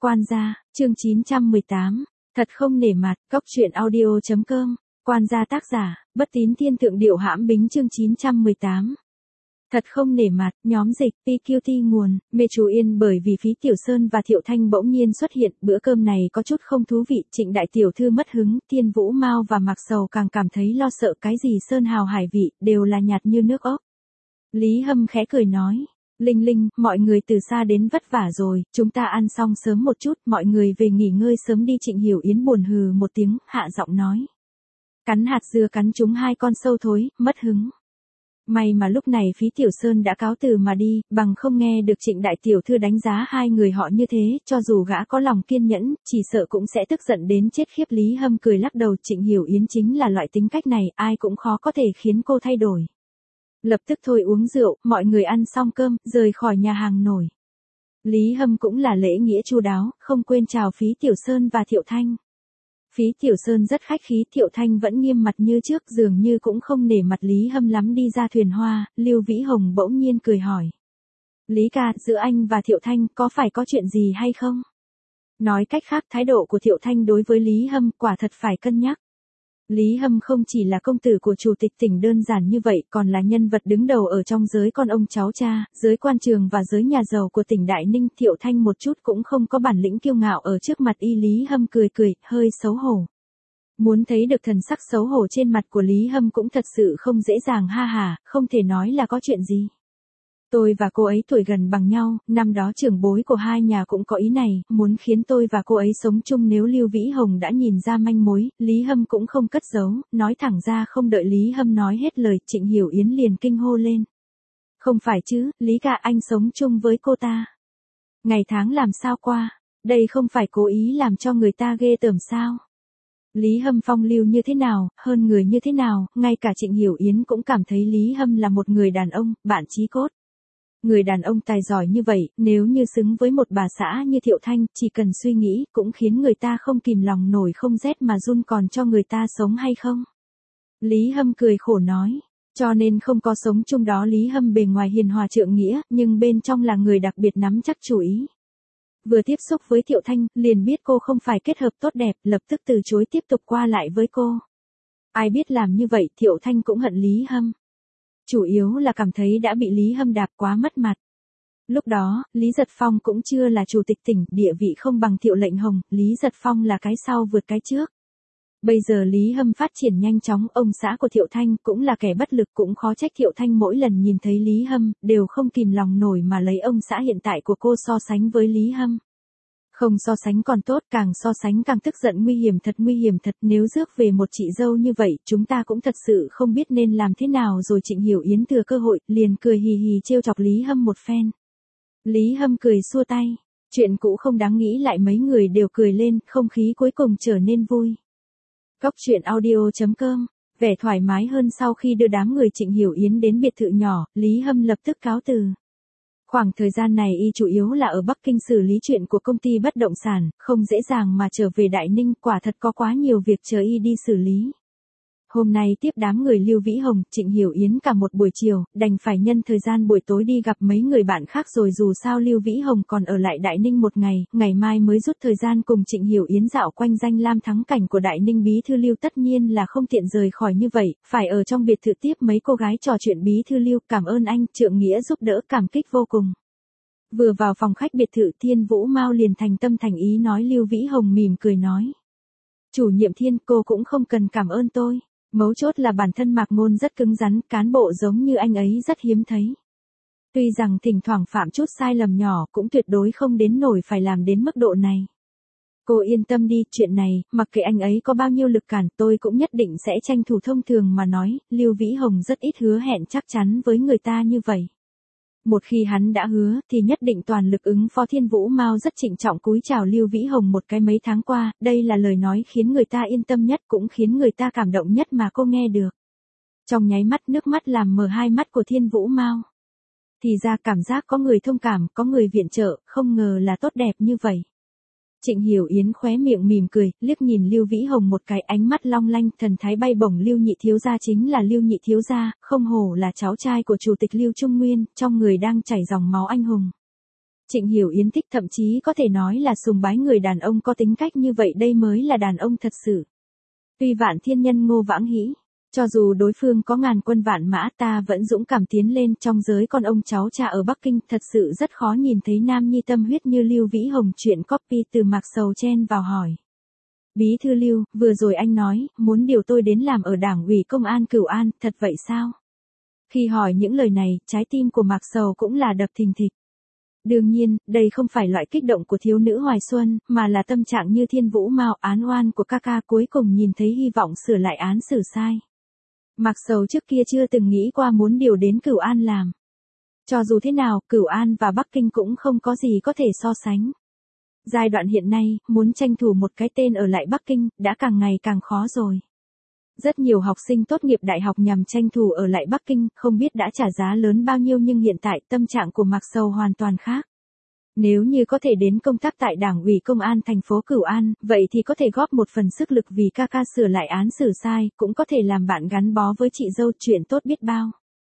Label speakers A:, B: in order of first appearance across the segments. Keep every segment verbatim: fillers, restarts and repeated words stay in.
A: Quan gia, chương chín trăm mười tám. Thật không nể mặt, cốc truyện audio chấm com. Quan gia tác giả, Bất Tín Thiên Thượng Điệu Hãm Bính chương chín trăm mười tám. Thật không nể mặt, nhóm dịch, pê quy tê nguồn, mê chú yên bởi vì Phí Tiểu Sơn và Thiệu Thanh bỗng nhiên xuất hiện, bữa cơm này có chút không thú vị, Trịnh đại tiểu thư mất hứng, Thiên Vũ Mao và Mạc Sầu càng cảm thấy lo sợ cái gì sơn hào hải vị, đều là nhạt như nước ốc. Lý Hâm khẽ cười nói. Linh Linh, mọi người từ xa đến vất vả rồi, chúng ta ăn xong sớm một chút, mọi người về nghỉ ngơi sớm đi. Trịnh Hiểu Yến buồn hừ một tiếng, hạ giọng nói. Cắn hạt dưa cắn trúng hai con sâu thối, mất hứng. May mà lúc này Phí Tiểu Sơn đã cáo từ mà đi, bằng không nghe được Trịnh đại tiểu thư đánh giá hai người họ như thế, cho dù gã có lòng kiên nhẫn, chỉ sợ cũng sẽ tức giận đến chết khiếp. Lý Hâm cười lắc đầu, Trịnh Hiểu Yến chính là loại tính cách này, ai cũng khó có thể khiến cô thay đổi. Lập tức thôi uống rượu, mọi người ăn xong cơm, rời khỏi nhà hàng nổi. Lý Hâm cũng là lễ nghĩa chu đáo, không quên chào Phí Tiểu Sơn và Thiệu Thanh. Phí Tiểu Sơn rất khách khí, Thiệu Thanh vẫn nghiêm mặt như trước, dường như cũng không nể mặt Lý Hâm lắm. Đi ra thuyền hoa, Lưu Vĩ Hồng bỗng nhiên cười hỏi. Lý ca, giữa anh và Thiệu Thanh có phải có chuyện gì hay không? Nói cách khác, thái độ của Thiệu Thanh đối với Lý Hâm quả thật phải cân nhắc. Lý Hâm không chỉ là công tử của chủ tịch tỉnh đơn giản như vậy, còn là nhân vật đứng đầu ở trong giới con ông cháu cha, giới quan trường và giới nhà giàu của tỉnh Đại Ninh. Thiệu Thanh một chút cũng không có bản lĩnh kiêu ngạo ở trước mặt y. Lý Hâm cười cười, hơi xấu hổ. Muốn thấy được thần sắc xấu hổ trên mặt của Lý Hâm cũng thật sự không dễ dàng. Ha ha, không thể nói là có chuyện gì. Tôi và cô ấy tuổi gần bằng nhau, năm đó trưởng bối của hai nhà cũng có ý này, muốn khiến tôi và cô ấy sống chung. Nếu Lưu Vĩ Hồng đã nhìn ra manh mối, Lý Hâm cũng không cất giấu, nói thẳng ra. Không đợi Lý Hâm nói hết lời, Trịnh Hiểu Yến liền kinh hô lên. Không phải chứ, Lý ca, anh sống chung với cô ta. Ngày tháng làm sao qua, đây không phải cố ý làm cho người ta ghê tởm sao? Lý Hâm phong lưu như thế nào, hơn người như thế nào, ngay cả Trịnh Hiểu Yến cũng cảm thấy Lý Hâm là một người đàn ông, bạn chí cốt. Người đàn ông tài giỏi như vậy, nếu như xứng với một bà xã như Thiệu Thanh, chỉ cần suy nghĩ, cũng khiến người ta không kìm lòng nổi, không rét mà run. Còn cho người ta sống hay không? Lý Hâm cười khổ nói. Cho nên không có sống chung đó. Lý Hâm bề ngoài hiền hòa trượng nghĩa, nhưng bên trong là người đặc biệt nắm chắc chủ ý. Vừa tiếp xúc với Thiệu Thanh, liền biết cô không phải kết hợp tốt đẹp, lập tức từ chối tiếp tục qua lại với cô. Ai biết làm như vậy, Thiệu Thanh cũng hận Lý Hâm. Chủ yếu là cảm thấy đã bị Lý Hâm đạp quá mất mặt. Lúc đó, Lý Giật Phong cũng chưa là chủ tịch tỉnh, địa vị không bằng Thiệu Lệnh Hồng, Lý Giật Phong là cái sau vượt cái trước. Bây giờ Lý Hâm phát triển nhanh chóng, ông xã của Thiệu Thanh cũng là kẻ bất lực, cũng khó trách Thiệu Thanh mỗi lần nhìn thấy Lý Hâm, đều không kìm lòng nổi mà lấy ông xã hiện tại của cô so sánh với Lý Hâm. Không so sánh còn tốt, càng so sánh càng tức giận. Nguy hiểm thật, nguy hiểm thật, nếu rước về một chị dâu như vậy, chúng ta cũng thật sự không biết nên làm thế nào rồi. Trịnh Hiểu Yến thừa cơ hội, liền cười hì hì trêu chọc Lý Hâm một phen. Lý Hâm cười xua tay, chuyện cũ không đáng nghĩ lại. Mấy người đều cười lên, không khí cuối cùng trở nên vui. Cốc truyện audio chấm com, vẻ thoải mái hơn sau khi đưa đám người Trịnh Hiểu Yến đến biệt thự nhỏ, Lý Hâm lập tức cáo từ. Khoảng thời gian này y chủ yếu là ở Bắc Kinh xử lý chuyện của công ty bất động sản, không dễ dàng mà trở về Đại Ninh, quả thật có quá nhiều việc chờ y đi xử lý. Hôm nay tiếp đám người Lưu Vĩ Hồng, Trịnh Hiểu Yến cả một buổi chiều, đành phải nhân thời gian buổi tối đi gặp mấy người bạn khác rồi. Dù sao Lưu Vĩ Hồng còn ở lại Đại Ninh một ngày, ngày mai mới rút thời gian cùng Trịnh Hiểu Yến dạo quanh danh lam thắng cảnh của Đại Ninh. Bí thư Lưu tất nhiên là không tiện rời khỏi như vậy, phải ở trong biệt thự tiếp mấy cô gái trò chuyện. Bí thư Lưu, cảm ơn anh, trượng nghĩa giúp đỡ, cảm kích vô cùng. Vừa vào phòng khách biệt thự, Thiên Vũ Mao liền thành tâm thành ý nói. Lưu Vĩ Hồng mỉm cười nói. Chủ nhiệm Thiên, cô cũng không cần cảm ơn tôi. Mấu chốt là bản thân Mạc Ngôn rất cứng rắn, cán bộ giống như anh ấy rất hiếm thấy. Tuy rằng thỉnh thoảng phạm chút sai lầm nhỏ, cũng tuyệt đối không đến nổi phải làm đến mức độ này. Cô yên tâm đi, chuyện này, mặc kệ anh ấy có bao nhiêu lực cản, tôi cũng nhất định sẽ tranh thủ. Thông thường mà nói, Lưu Vĩ Hồng rất ít hứa hẹn chắc chắn với người ta như vậy. Một khi hắn đã hứa, thì nhất định toàn lực ứng phó. Thiên Vũ Mao rất trịnh trọng cúi chào Lưu Vĩ Hồng một cái. Mấy tháng qua, đây là lời nói khiến người ta yên tâm nhất, cũng khiến người ta cảm động nhất mà cô nghe được. Trong nháy mắt, nước mắt làm mờ hai mắt của Thiên Vũ Mao. Thì ra cảm giác có người thông cảm, có người viện trợ, không ngờ là tốt đẹp như vậy. Trịnh Hiểu Yến khóe miệng mỉm cười, liếc nhìn Lưu Vĩ Hồng một cái, ánh mắt long lanh, thần thái bay bổng. Lưu nhị thiếu gia chính là Lưu nhị thiếu gia, không hổ là cháu trai của chủ tịch Lưu Trung Nguyên, trong người đang chảy dòng máu anh hùng. Trịnh Hiểu Yến thích, thậm chí có thể nói là sùng bái người đàn ông có tính cách như vậy, đây mới là đàn ông thật sự. Tuy vạn thiên nhân Ngô Vãng Hĩ, cho dù đối phương có ngàn quân vạn mã ta vẫn dũng cảm tiến lên, trong giới con ông cháu cha ở Bắc Kinh thật sự rất khó nhìn thấy nam nhi tâm huyết như Lưu Vĩ Hồng. Chuyện copy từ Mạc Sầu chen vào hỏi. Bí thư Lưu, vừa rồi anh nói, muốn điều tôi đến làm ở Đảng ủy Công an Cửu An, thật vậy sao? Khi hỏi những lời này, trái tim của Mạc Sầu cũng là đập thình thịch. Đương nhiên, đây không phải loại kích động của thiếu nữ hoài xuân, mà là tâm trạng như thiên vũ mao, án oan của ca ca cuối cùng nhìn thấy hy vọng sửa lại án xử sai. Mạc Sầu trước kia chưa từng nghĩ qua muốn điều đến Cửu An làm. Cho dù thế nào, Cửu An và Bắc Kinh cũng không có gì có thể so sánh. Giai đoạn hiện nay, muốn tranh thủ một cái tên ở lại Bắc Kinh, đã càng ngày càng khó rồi. Rất nhiều học sinh tốt nghiệp đại học nhằm tranh thủ ở lại Bắc Kinh, không biết đã trả giá lớn bao nhiêu, nhưng hiện tại tâm trạng của Mạc Sầu hoàn toàn khác. Nếu như có thể đến công tác tại Đảng ủy Công an thành phố Cửu An, vậy thì có thể góp một phần sức lực vì ca ca sửa lại án xử sai, cũng có thể làm bạn gắn bó với chị dâu, chuyện tốt biết bao.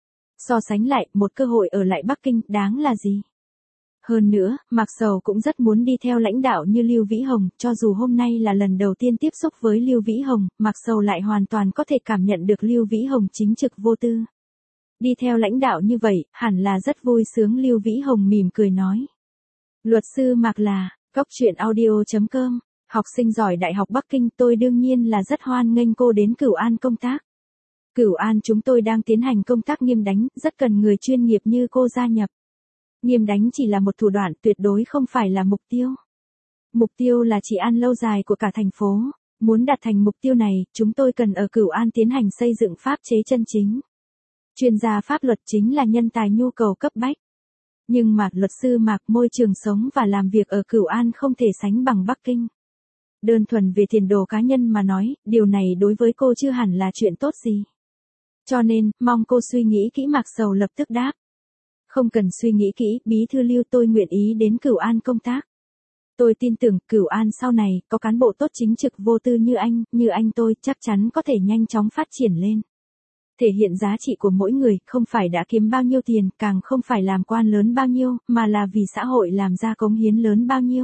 A: So sánh lại, một cơ hội ở lại Bắc Kinh, đáng là gì? Hơn nữa, Mạc Sầu cũng rất muốn đi theo lãnh đạo như Lưu Vĩ Hồng, cho dù hôm nay là lần đầu tiên tiếp xúc với Lưu Vĩ Hồng, Mạc Sầu lại hoàn toàn có thể cảm nhận được Lưu Vĩ Hồng chính trực vô tư. Đi theo lãnh đạo như vậy, hẳn là rất vui sướng. Lưu Vĩ Hồng mỉm cười nói. Luật sư Mạc là, góc truyện audio chấm com, học sinh giỏi Đại học Bắc Kinh, tôi đương nhiên là rất hoan nghênh cô đến Cửu An công tác. Cửu An chúng tôi đang tiến hành công tác nghiêm đánh, rất cần người chuyên nghiệp như cô gia nhập. Nghiêm đánh chỉ là một thủ đoạn, tuyệt đối không phải là mục tiêu. Mục tiêu là trị an lâu dài của cả thành phố. Muốn đạt thành mục tiêu này, chúng tôi cần ở Cửu An tiến hành xây dựng pháp chế chân chính. Chuyên gia pháp luật chính là nhân tài nhu cầu cấp bách. Nhưng mà, luật sư Mạc, môi trường sống và làm việc ở Cửu An không thể sánh bằng Bắc Kinh. Đơn thuần về tiền đồ cá nhân mà nói, điều này đối với cô chưa hẳn là chuyện tốt gì. Cho nên, mong cô suy nghĩ kỹ. Mạc Sầu lập tức đáp. Không cần suy nghĩ kỹ, Bí thư Lưu, tôi nguyện ý đến Cửu An công tác. Tôi tin tưởng Cửu An sau này, có cán bộ tốt chính trực vô tư như anh, như anh tôi, chắc chắn có thể nhanh chóng phát triển lên. Thể hiện giá trị của mỗi người, không phải đã kiếm bao nhiêu tiền, càng không phải làm quan lớn bao nhiêu, mà là vì xã hội làm ra cống hiến lớn bao nhiêu.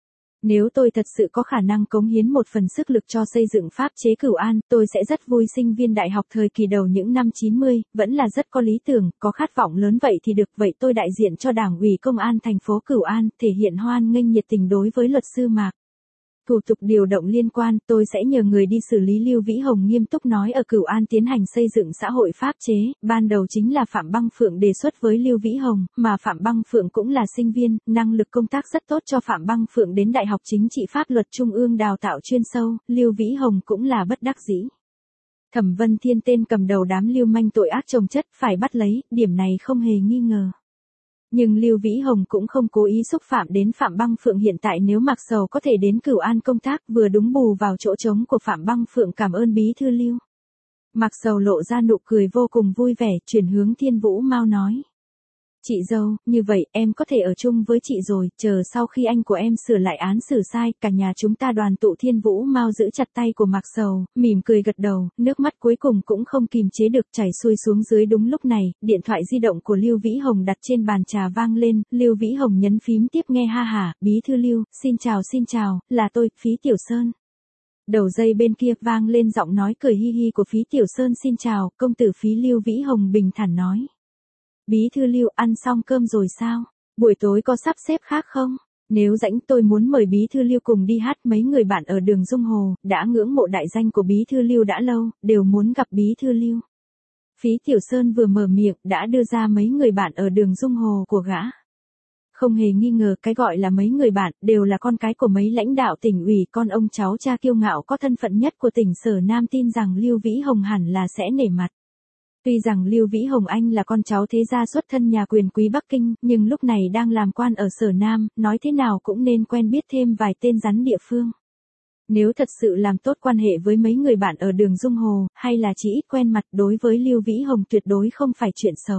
A: Nếu tôi thật sự có khả năng cống hiến một phần sức lực cho xây dựng pháp chế Cửu An, tôi sẽ rất vui. Sinh viên đại học thời kỳ đầu những năm chín mươi, vẫn là rất có lý tưởng, có khát vọng lớn, vậy thì được. Vậy tôi đại diện cho Đảng ủy Công an thành phố Cửu An, thể hiện hoan nghênh nhiệt tình đối với luật sư Mạc. Thủ tục điều động liên quan, tôi sẽ nhờ người đi xử lý. Lưu Vĩ Hồng nghiêm túc nói. Ở Cửu An tiến hành xây dựng xã hội pháp chế, ban đầu chính là Phạm Băng Phượng đề xuất với Lưu Vĩ Hồng, mà Phạm Băng Phượng cũng là sinh viên, năng lực công tác rất tốt. Cho Phạm Băng Phượng đến Đại học Chính trị Pháp luật Trung ương đào tạo chuyên sâu, Lưu Vĩ Hồng cũng là bất đắc dĩ. Thẩm Vân Thiên tên cầm đầu đám lưu manh tội ác chồng chất phải bắt lấy, điểm này không hề nghi ngờ. Nhưng Lưu Vĩ Hồng cũng không cố ý xúc phạm đến Phạm Băng Phượng. Hiện tại nếu Mạc Sầu có thể đến Cửu An công tác, vừa đúng bù vào chỗ trống của Phạm Băng Phượng. Cảm ơn Bí thư Lưu. Mạc Sầu lộ ra nụ cười vô cùng vui vẻ, chuyển hướng Thiên Vũ Mao nói. Chị dâu, như vậy em có thể ở chung với chị rồi, chờ sau khi anh của em sửa lại án xử sai, cả nhà chúng ta đoàn tụ. Thiên Vũ Mao giữ chặt tay của Mạc Sầu, mỉm cười gật đầu, nước mắt cuối cùng cũng không kìm chế được chảy xuôi xuống dưới. Đúng lúc này, điện thoại di động của Lưu Vĩ Hồng đặt trên bàn trà vang lên, Lưu Vĩ Hồng nhấn phím tiếp nghe. Ha ha, Bí thư Lưu, xin chào xin chào, là tôi, Phí Tiểu Sơn. Đầu dây bên kia vang lên giọng nói cười hi hi của Phí Tiểu Sơn. Xin chào, công tử Phí. Lưu Vĩ Hồng bình thản nói. Bí thư Lưu, ăn xong cơm rồi sao? Buổi tối có sắp xếp khác không? Nếu rảnh tôi muốn mời Bí thư Lưu cùng đi hát. Mấy người bạn ở đường Dung Hồ, đã ngưỡng mộ đại danh của Bí thư Lưu đã lâu, đều muốn gặp Bí thư Lưu. Phí Tiểu Sơn vừa mở miệng, đã đưa ra mấy người bạn ở đường Dung Hồ của gã. Không hề nghi ngờ, cái gọi là mấy người bạn, đều là con cái của mấy lãnh đạo tỉnh ủy, con ông cháu cha kiêu ngạo có thân phận nhất của tỉnh Sở Nam. Tin rằng Lưu Vĩ Hồng hẳn là sẽ nể mặt. Tuy rằng Lưu Vĩ Hồng anh là con cháu thế gia xuất thân nhà quyền quý Bắc Kinh, nhưng lúc này đang làm quan ở Sở Nam, nói thế nào cũng nên quen biết thêm vài tên rắn địa phương. Nếu thật sự làm tốt quan hệ với mấy người bạn ở đường Dung Hồ, hay là chỉ ít quen mặt, đối với Lưu Vĩ Hồng tuyệt đối không phải chuyện xấu.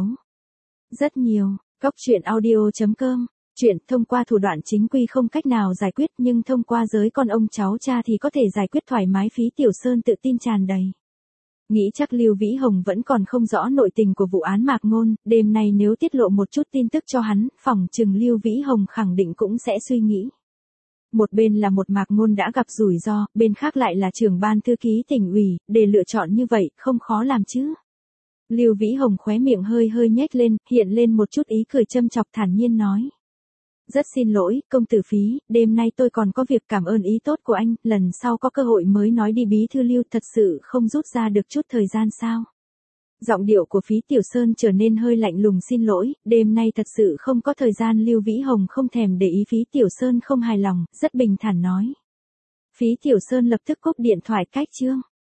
A: Rất nhiều, góc truyện audio chấm com, chuyện thông qua thủ đoạn chính quy không cách nào giải quyết, nhưng thông qua giới con ông cháu cha thì có thể giải quyết thoải mái. Phí Tiểu Sơn tự tin tràn đầy. Nghĩ chắc Lưu Vĩ Hồng vẫn còn không rõ nội tình của vụ án Mạc Ngôn, đêm nay nếu tiết lộ một chút tin tức cho hắn, phỏng chừng Lưu Vĩ Hồng khẳng định cũng sẽ suy nghĩ. Một bên là một Mạc Ngôn đã gặp rủi ro, bên khác lại là trưởng ban thư ký tỉnh ủy, để lựa chọn như vậy, không khó làm chứ. Lưu Vĩ Hồng khóe miệng hơi hơi nhếch lên, hiện lên một chút ý cười châm chọc thản nhiên nói. Rất xin lỗi, công tử Phí, đêm nay tôi còn có việc cảm ơn ý tốt của anh, lần sau có cơ hội mới nói đi bí thư Lưu, thật sự không rút ra được chút thời gian sao. Giọng điệu của Phí Tiểu Sơn trở nên hơi lạnh lùng, xin lỗi, đêm nay thật sự không có thời gian. Lưu Vĩ Hồng không thèm để ý Phí Tiểu Sơn không hài lòng, rất bình thản nói. Phí Tiểu Sơn lập tức cúp điện thoại cách chương.